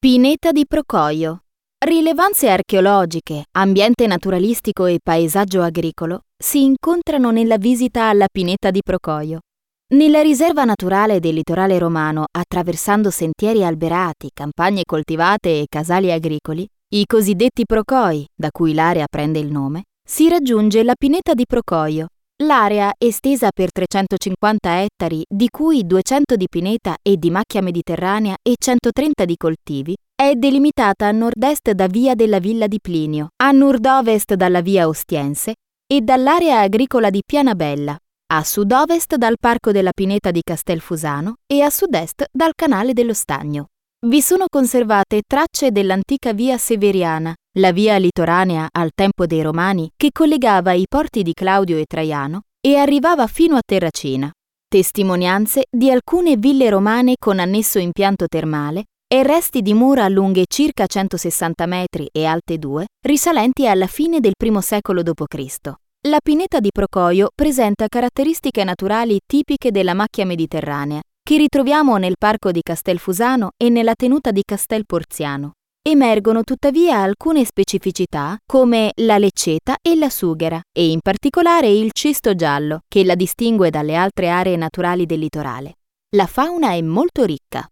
Pineta di Procoio. Rilevanze archeologiche, ambiente naturalistico e paesaggio agricolo si incontrano nella visita alla Pineta di Procoio. Nella riserva naturale del litorale romano, attraversando sentieri alberati, campagne coltivate e casali agricoli, i cosiddetti Procoi, da cui l'area prende il nome, si raggiunge la Pineta di Procoio. L'area, estesa per 350 ettari, di cui 200 di pineta e di macchia mediterranea e 130 di coltivi, è delimitata a nord-est da via della Villa di Plinio, a nord-ovest dalla via Ostiense e dall'area agricola di Pianabella, a sud-ovest dal Parco della Pineta di Castelfusano e a sud-est dal Canale dello Stagno. Vi sono conservate tracce dell'antica via Severiana, la via litoranea al tempo dei Romani che collegava i porti di Claudio e Traiano e arrivava fino a Terracina. Testimonianze di alcune ville romane con annesso impianto termale e resti di mura lunghe circa 160 metri e alte 2, risalenti alla fine del I secolo d.C. La Pineta di Procoio presenta caratteristiche naturali tipiche della macchia mediterranea, che ritroviamo nel parco di Castelfusano e nella tenuta di Castel Porziano. Emergono tuttavia alcune specificità come la lecceta e la sughera e in particolare il cisto giallo che la distingue dalle altre aree naturali del litorale. La fauna è molto ricca.